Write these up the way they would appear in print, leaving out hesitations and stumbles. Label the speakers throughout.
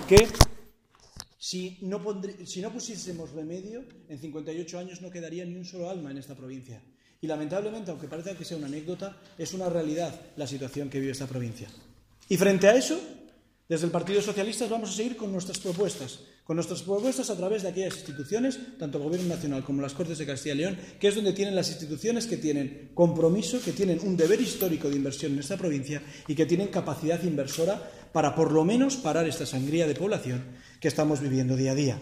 Speaker 1: que si no pusiésemos remedio, en 58 años no quedaría ni un solo alma en esta provincia. Y lamentablemente, aunque parezca que sea una anécdota, es una realidad la situación que vive esta provincia. Y frente a eso, desde el Partido Socialista vamos a seguir con nuestras propuestas a través de aquellas instituciones, tanto el Gobierno Nacional como las Cortes de Castilla y León, que es donde tienen las instituciones que tienen compromiso, que tienen un deber histórico de inversión en esta provincia y que tienen capacidad inversora para por lo menos parar esta sangría de población que estamos viviendo día a día.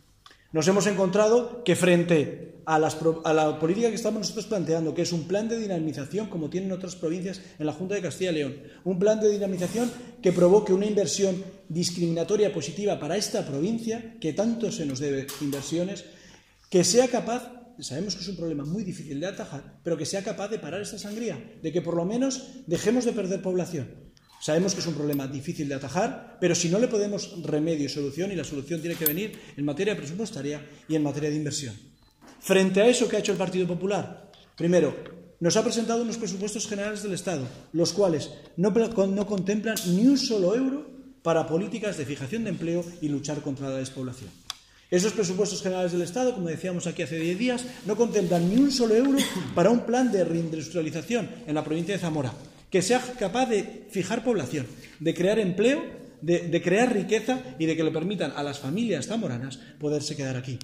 Speaker 1: Nos hemos encontrado que frente a la política que estamos nosotros planteando, que es un plan de dinamización como tienen otras provincias en la Junta de Castilla y León, un plan de dinamización que provoque una inversión discriminatoria positiva para esta provincia, que tanto se nos debe inversiones, que sea capaz, sabemos que es un problema muy difícil de atajar, pero que sea capaz de parar esta sangría, de que por lo menos dejemos de perder población. Sabemos que es un problema difícil de atajar, pero si no le podemos remedio y solución, y la solución tiene que venir en materia presupuestaria y en materia de inversión. Frente a eso, ¿qué ha hecho el Partido Popular? Primero, nos ha presentado unos presupuestos generales del Estado, los cuales no contemplan ni un solo euro para políticas de fijación de empleo y luchar contra la despoblación. Esos presupuestos generales del Estado, como decíamos aquí hace 10 días, no contemplan ni un solo euro para un plan de reindustrialización en la provincia de Zamora, que sea capaz de fijar población, de crear empleo, de crear riqueza y de que le permitan a las familias zamoranas poderse quedar aquí.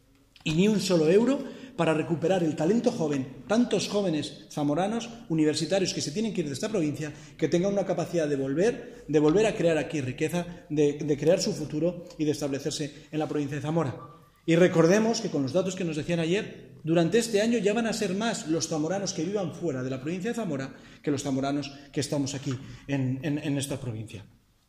Speaker 1: Y ni un solo euro para recuperar el talento joven, tantos jóvenes zamoranos, universitarios que se tienen que ir de esta provincia, que tengan una capacidad de volver a crear aquí riqueza, de crear su futuro y de establecerse en la provincia de Zamora. Y recordemos que con los datos que nos decían ayer, durante este año ya van a ser más los zamoranos que vivan fuera de la provincia de Zamora que los zamoranos que estamos aquí en esta provincia.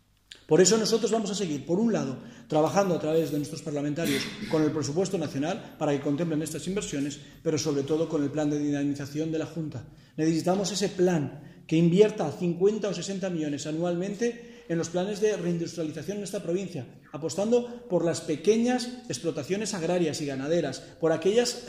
Speaker 1: Por eso nosotros vamos a seguir, por un lado, trabajando a través de nuestros parlamentarios con el presupuesto nacional para que contemplen estas inversiones, pero sobre todo con el plan de dinamización de la Junta. Necesitamos ese plan que invierta 50 o 60 millones anualmente en los planes de reindustrialización en esta provincia, apostando por las pequeñas explotaciones agrarias y ganaderas, por aquellas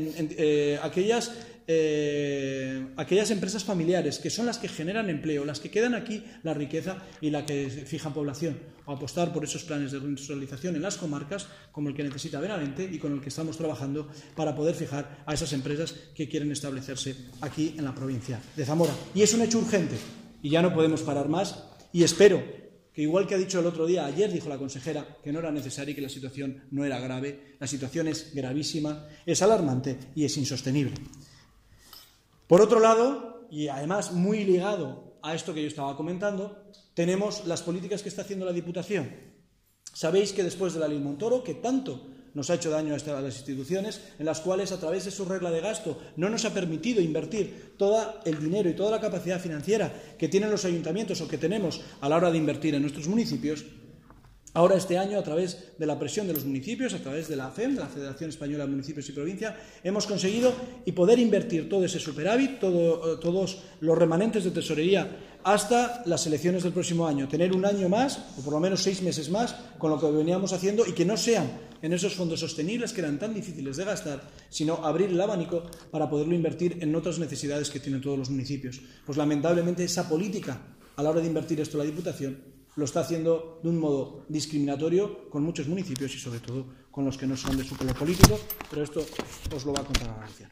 Speaker 1: empresas familiares que son las que generan empleo, las que quedan aquí la riqueza y la que fijan población, o apostar por esos planes de reindustrialización en las comarcas como el que necesita Benavente y con el que estamos trabajando para poder fijar a esas empresas que quieren establecerse aquí en la provincia de Zamora. Y es un hecho urgente y ya no podemos parar más. Y espero que, igual que ha dicho el otro día, ayer dijo la consejera que no era necesario y que la situación no era grave, la situación es gravísima, es alarmante y es insostenible. Por otro lado, y además muy ligado a esto que yo estaba comentando, tenemos las políticas que está haciendo la Diputación. Sabéis que después de la Ley Montoro, que tanto nos ha hecho daño a las instituciones, en las cuales a través de su regla de gasto no nos ha permitido invertir todo el dinero y toda la capacidad financiera que tienen los ayuntamientos o que tenemos a la hora de invertir en nuestros municipios, ahora este año, a través de la presión de los municipios, a través de la FEM, de la Federación Española de Municipios y Provincia, hemos conseguido y poder invertir todo ese superávit, todos los remanentes de tesorería hasta las elecciones del próximo año, tener un año más, o por lo menos 6 meses más, con lo que veníamos haciendo y que no sean en esos fondos sostenibles que eran tan difíciles de gastar, sino abrir el abanico para poderlo invertir en otras necesidades que tienen todos los municipios. Pues lamentablemente esa política, a la hora de invertir esto la Diputación, lo está haciendo de un modo discriminatorio con muchos municipios y sobre todo con los que no son de su color político, pero esto os lo va a contar a García.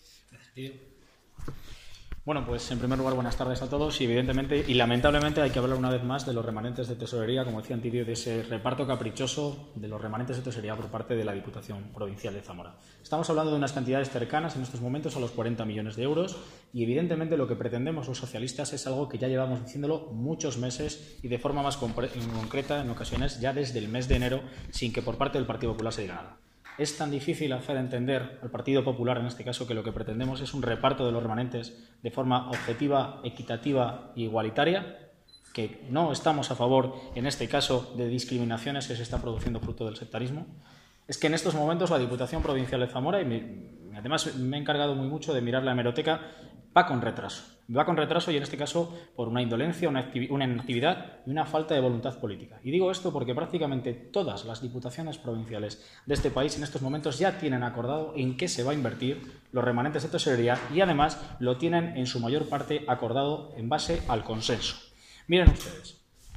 Speaker 2: Bueno, pues en primer lugar, buenas tardes a todos y evidentemente y lamentablemente hay que hablar una vez más de los remanentes de tesorería, como decía Antidio, de ese reparto caprichoso de los remanentes de tesorería por parte de la Diputación Provincial de Zamora. Estamos hablando de unas cantidades cercanas en estos momentos a los 40 millones de euros y evidentemente lo que pretendemos los socialistas es algo que ya llevamos diciéndolo muchos meses y de forma más concreta en ocasiones ya desde el mes de enero sin que por parte del Partido Popular se diga nada. Es tan difícil hacer entender al Partido Popular, en este caso, que lo que pretendemos es un reparto de los remanentes de forma objetiva, equitativa e igualitaria, que no estamos a favor, en este caso, de discriminaciones que se están produciendo fruto del sectarismo. Es que en estos momentos la Diputación Provincial de Zamora, y además me he encargado muy mucho de mirar la hemeroteca, va con retraso. Va con retraso y en este caso por una indolencia, una inactividad y una falta de voluntad política. Y digo esto porque prácticamente todas las diputaciones provinciales de este país en estos momentos ya tienen acordado en qué se va a invertir los remanentes de tesorería y además lo tienen en su mayor parte acordado en base al consenso. Miren ustedes,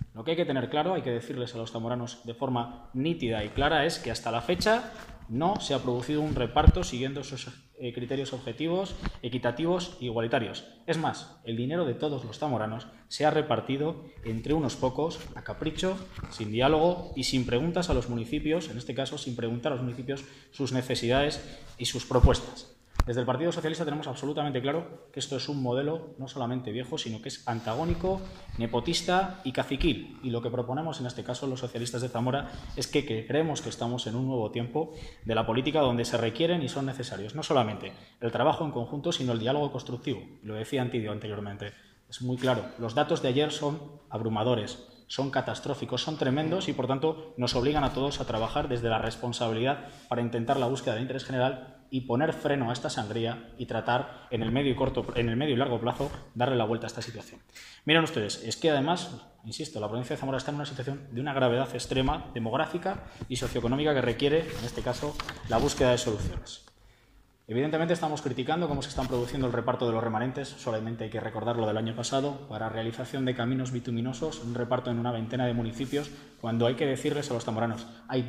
Speaker 2: Lo que hay que tener claro, hay que decirles a los zamoranos de forma nítida y clara, es que hasta la fecha no se ha producido un reparto siguiendo esos criterios objetivos, equitativos e igualitarios. Es más, el dinero de todos los zamoranos se ha repartido entre unos pocos, a capricho, sin diálogo y sin preguntas a los municipios, en este caso sin preguntar a los municipios sus necesidades y sus propuestas. Desde el Partido Socialista tenemos absolutamente claro que esto es un modelo no solamente viejo, sino que es antagónico, nepotista y caciquil. Y lo que proponemos en este caso los socialistas de Zamora es que creemos que estamos en un nuevo tiempo de la política donde se requieren y son necesarios no solamente el trabajo en conjunto, sino el diálogo constructivo. Lo decía Antidio anteriormente. Es muy claro, los datos de ayer son abrumadores, son catastróficos, son tremendos y, por tanto, nos obligan a todos a trabajar desde la responsabilidad para intentar la búsqueda del interés general y poner freno a esta sangría y tratar en el medio y largo plazo darle la vuelta a esta situación. Miren ustedes, es que además, insisto, la provincia de Zamora está en una situación de una gravedad extrema, demográfica y socioeconómica que requiere, en este caso, la búsqueda de soluciones. Evidentemente estamos criticando cómo se están produciendo el reparto de los remanentes, solamente hay que recordar lo del año pasado, para realización de caminos bituminosos, un reparto en una veintena de municipios, cuando hay que decirles a los zamoranos, hay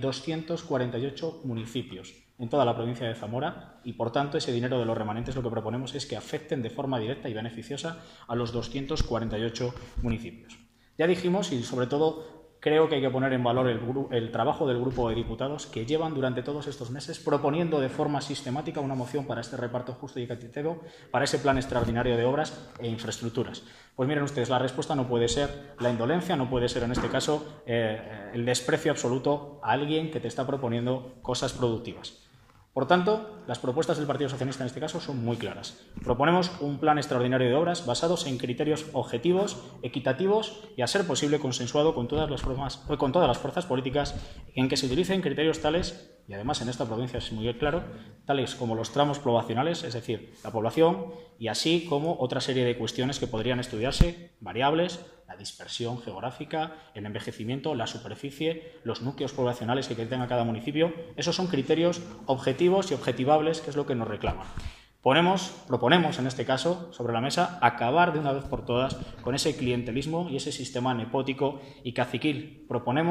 Speaker 2: 248 municipios en toda la provincia de Zamora y, por tanto, ese dinero de los remanentes lo que proponemos es que afecten de forma directa y beneficiosa a los 248 municipios. Ya dijimos, y sobre todo creo que hay que poner en valor el trabajo del grupo de diputados que llevan durante todos estos meses proponiendo de forma sistemática una moción para este reparto justo y equitativo, para ese plan extraordinario de obras e infraestructuras. Pues miren ustedes, la respuesta no puede ser la indolencia, no puede ser en este caso el desprecio absoluto a alguien que te está proponiendo cosas productivas. Por tanto, las propuestas del Partido Socialista en este caso son muy claras. Proponemos un plan extraordinario de obras basados en criterios objetivos, equitativos y, a ser posible, consensuado con todas las fuerzas políticas, en que se utilicen criterios tales, y además en esta provincia es muy claro, tales como los tramos poblacionales, es decir, la población, y así como otra serie de cuestiones que podrían estudiarse, variables, la dispersión geográfica, el envejecimiento, la superficie, los núcleos poblacionales que tenga cada municipio. Esos son criterios objetivos y objetivables, que es lo que nos reclaman. Proponemos en este caso sobre la mesa acabar de una vez por todas con ese clientelismo y ese sistema nepótico y caciquil.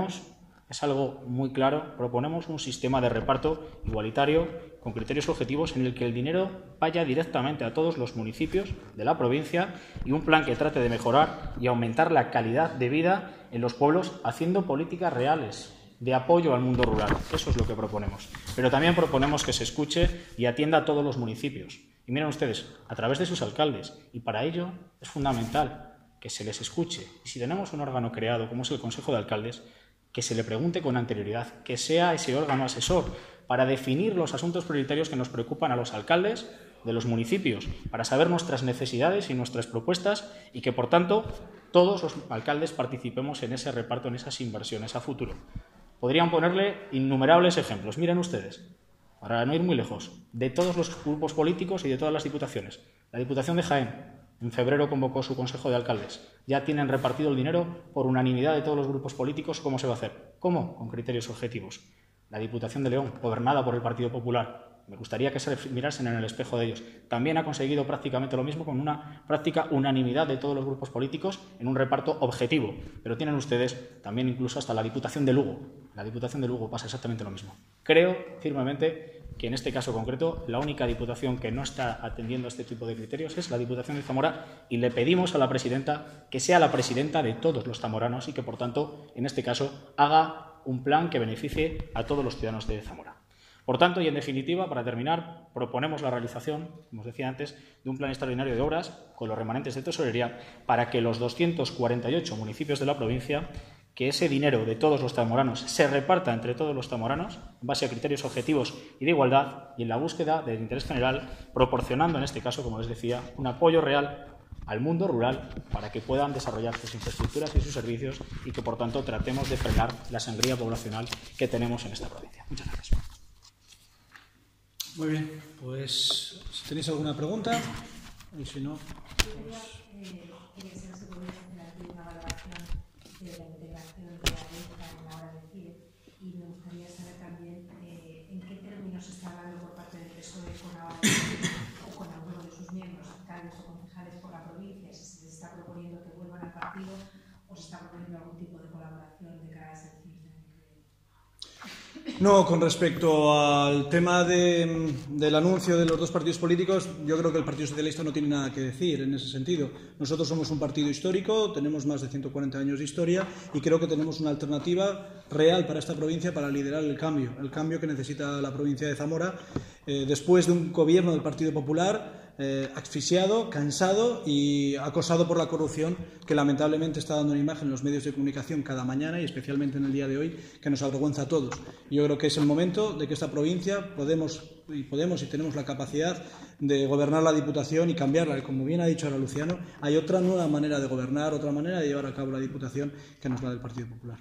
Speaker 2: Es algo muy claro, proponemos un sistema de reparto igualitario con criterios objetivos en el que el dinero vaya directamente a todos los municipios de la provincia y un plan que trate de mejorar y aumentar la calidad de vida en los pueblos haciendo políticas reales de apoyo al mundo rural. Eso es lo que proponemos. Pero también proponemos que se escuche y atienda a todos los municipios. Y miren ustedes, a través de sus alcaldes. Y para ello es fundamental que se les escuche. Y si tenemos un órgano creado como es el Consejo de Alcaldes, que se le pregunte con anterioridad, que sea ese órgano asesor para definir los asuntos prioritarios que nos preocupan a los alcaldes de los municipios, para saber nuestras necesidades y nuestras propuestas y que, por tanto, todos los alcaldes participemos en ese reparto, en esas inversiones a futuro. Podrían ponerle innumerables ejemplos. Miren ustedes, para no ir muy lejos, de todos los grupos políticos y de todas las diputaciones. La Diputación de Jaén en febrero convocó su Consejo de Alcaldes. Ya tienen repartido el dinero por unanimidad de todos los grupos políticos. ¿Cómo se va a hacer? ¿Cómo? Con criterios objetivos. La Diputación de León, gobernada por el Partido Popular, me gustaría que se mirasen en el espejo de ellos. También ha conseguido prácticamente lo mismo con una práctica unanimidad de todos los grupos políticos en un reparto objetivo. Pero tienen ustedes también incluso hasta la Diputación de Lugo. La Diputación de Lugo pasa exactamente lo mismo. Creo firmemente que en este caso concreto la única diputación que no está atendiendo a este tipo de criterios es la Diputación de Zamora y le pedimos a la presidenta que sea la presidenta de todos los zamoranos y que, por tanto, en este caso haga un plan que beneficie a todos los ciudadanos de Zamora. Por tanto, y en definitiva, para terminar, proponemos la realización, como os decía antes, de un plan extraordinario de obras con los remanentes de tesorería para que los 248 municipios de la provincia, que ese dinero de todos los zamoranos se reparta entre todos los zamoranos en base a criterios objetivos y de igualdad y en la búsqueda del interés general, proporcionando en este caso, como les decía, un apoyo real al mundo rural para que puedan desarrollar sus infraestructuras y sus servicios y que, por tanto, tratemos de frenar la sangría poblacional que tenemos en esta provincia. Muchas gracias.
Speaker 1: Muy bien, pues si tenéis alguna pregunta, y si no...
Speaker 3: Quería saber si podéis hacer aquí una valoración de la integración de la lista en la hora de CIE y me gustaría saber también en qué términos se está hablando por parte del PSOE con la hora de CIE o con alguno de sus miembros, alcaldes o concejales por la provincia, si se les está proponiendo que vuelvan al partido ¿O se está proponiendo algún tipo de colaboración de cara a ese fin?
Speaker 1: No, con respecto al tema del anuncio de los dos partidos políticos, yo creo que el Partido Socialista no tiene nada que decir en ese sentido. Nosotros somos un partido histórico, tenemos más de 140 años de historia y creo que tenemos una alternativa real para esta provincia para liderar el cambio que necesita la provincia de Zamora después de un gobierno del Partido Popular asfixiado, cansado y acosado por la corrupción que lamentablemente está dando una imagen en los medios de comunicación cada mañana y especialmente en el día de hoy que nos avergüenza a todos. Yo creo que es el momento de que esta provincia podemos y tenemos la capacidad de gobernar la Diputación y cambiarla. Como bien ha dicho ahora Luciano, hay otra nueva manera de gobernar, otra manera de llevar a cabo la Diputación que no es la del Partido Popular.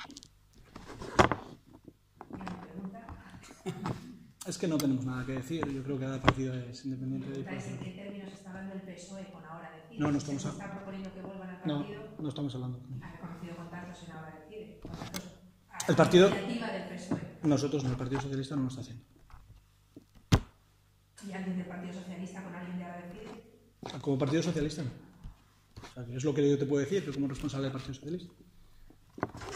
Speaker 1: Es que no tenemos nada que decir. Yo creo que cada partido es independiente de
Speaker 3: ¿En qué términos está hablando el PSOE con Ahora Decide?
Speaker 1: No estamos
Speaker 3: ¿Está proponiendo que vuelvan al partido?
Speaker 1: No estamos hablando.
Speaker 3: ¿Ha reconocido contactos en Ahora Decide?
Speaker 1: El partido...
Speaker 3: Iniciativa del PSOE.
Speaker 1: Nosotros, en el Partido Socialista, no lo está haciendo.
Speaker 3: ¿Y alguien del Partido Socialista con alguien de Ahora Decide?
Speaker 1: Como Partido Socialista, no. O sea, que es lo que yo te puedo decir, pero como responsable del Partido Socialista.